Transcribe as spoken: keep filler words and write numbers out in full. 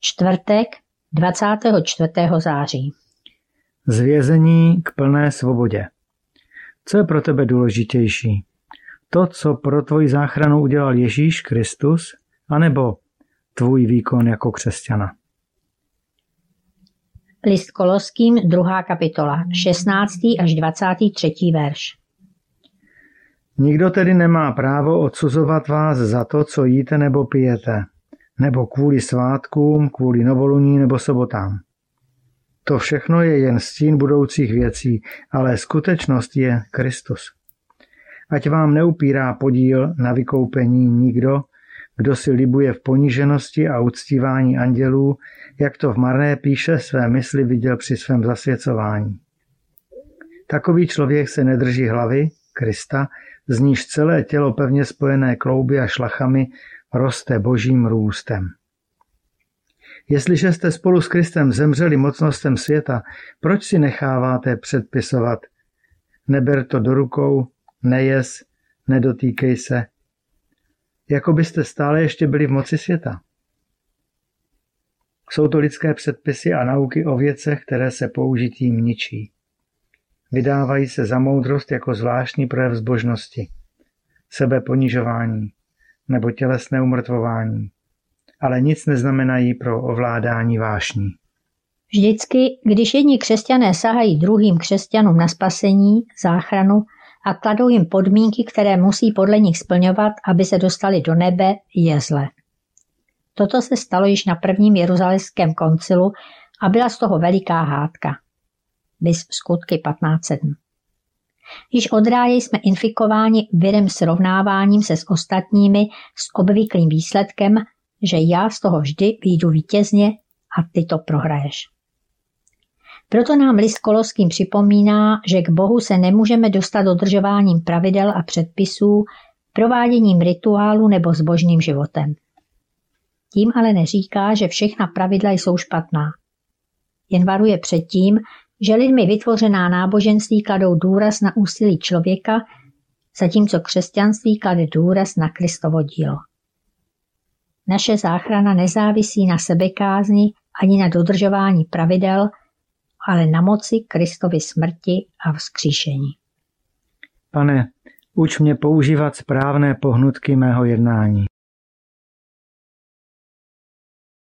Čtvrtek, dvacátého čtvrtého září. Z vězení k plné svobodě. Co je pro tebe důležitější? To, co pro tvoji záchranu udělal Ježíš Kristus, anebo tvůj výkon jako křesťana? List Koloským, druhá kapitola, šestnáctý až dvacátý třetí verš. Nikdo tedy nemá právo odsuzovat vás za to, co jíte nebo pijete, nebo kvůli svátkům, kvůli novoluní nebo sobotám. To všechno je jen stín budoucích věcí, ale skutečnost je Kristus. Ať vám neupírá podíl na vykoupení nikdo, kdo si libuje v poníženosti a uctívání andělů, jak to v marné píše své mysli viděl při svém zasvěcování. Takový člověk se nedrží hlavy, Krista, z níž celé tělo pevně spojené klouby a šlachami roste božím růstem. Jestliže jste spolu s Kristem zemřeli mocnostem světa, proč si necháváte předpisovat? Neber to do rukou, nejez, nedotýkej se. Jako byste stále ještě byli v moci světa. Jsou to lidské předpisy a nauky o věcech, které se použitím ničí. Vydávají se za moudrost jako zvláštní projev zbožnosti, sebeponižování nebo tělesné umrtvování, ale nic neznamenají pro ovládání vášní. Vždycky, když jedni křesťané sahají druhým křesťanům na spasení, záchranu a kladou jim podmínky, které musí podle nich splňovat, aby se dostali do nebe, je zle. Toto se stalo již na prvním jeruzalémském koncilu a byla z toho veliká hádka. Bis skutky patnáct sedm. Již od ráje jsme infikováni virem srovnáváním se s ostatními s obvyklým výsledkem, že já z toho vždy vyjdu vítězně a ty to prohraješ. Proto nám list Koloským připomíná, že k Bohu se nemůžeme dostat dodržováním pravidel a předpisů, prováděním rituálu nebo zbožným životem. Tím ale neříká, že všechna pravidla jsou špatná. Jen varuje před tím, že lidmi vytvořená náboženství kladou důraz na úsilí člověka, zatímco křesťanství klade důraz na Kristovo dílo. Naše záchrana nezávisí na sebekázni ani na dodržování pravidel, ale na moci Kristovy smrti a vzkříšení. Pane, uč mě používat správné pohnutky mého jednání.